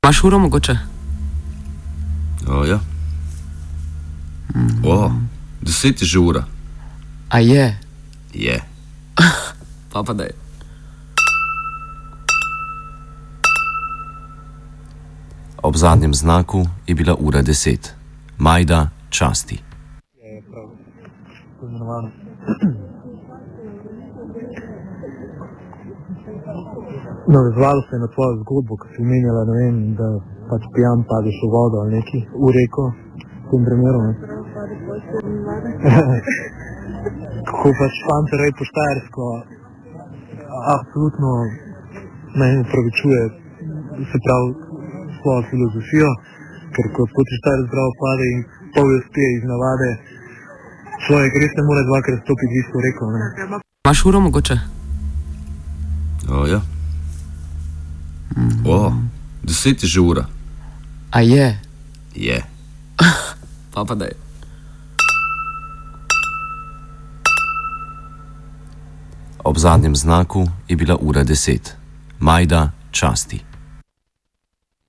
Imaš uro mogoče? Ja. 10 je že ura. A je? Je. Pa daj. Ob zadnjem znaku je bila ura 10. Majda časti. Navezvalo se je na tvojo zgodbo, ko si omenjala, ne vem, da pač pijan padeš v vodo ali neki, v reko, v tem primeru, ne? Kako pač fante rej po štajersko, absolutno meni upravičuje, se pravi, svojo filozofijo, ker ko poti štajer zdravo pade in pol jo spije iz navade, človek res ne more dvakrat stopiti v isto reko, ne? Imaš uro mogoče? Ja. 10 je že ura. A je? Je. Pa daj. Ob zadnjem znaku je bila ura 10. Majda časti.